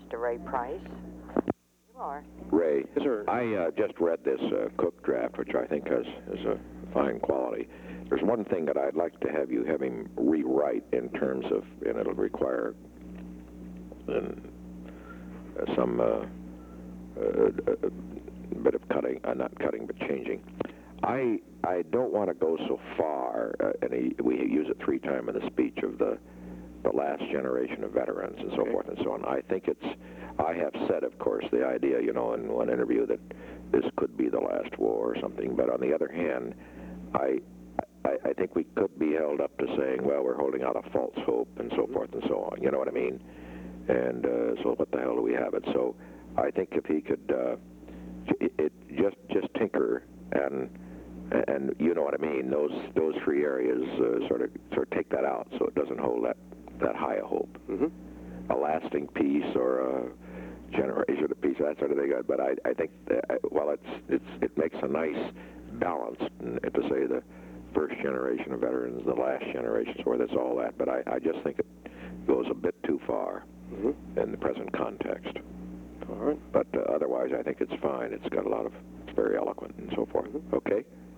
Mr. Ray Price. You are. Ray, Yes, sir. I just read this Cook draft, which I think is a fine quality. There's one thing that I'd like to have him rewrite in terms of, and it'll require some bit of cutting, not cutting, but changing. I don't want to go so far, and we use it 3 times in the speech of the last generation of veterans and so forth and so on. I think I have said, of course, the idea, in one interview that this could be the last war or something, but on the other hand, I think we could be held up to saying, well, we're holding out a false hope and so forth and so on. You know what I mean? And so what the hell do we have it? So I think if he could just tinker and you know what I mean, those 3 areas sort of take that out so it doesn't hold that high a hope. A lasting peace or a generation of peace, that sort of thing. But I think while it makes a nice balance to say the first generation of veterans, the last generation, so that's all that. But I just think it goes a bit too far in the present context. All right. But otherwise, I think it's fine. It's got a lot of, it's very eloquent and so forth. Okay?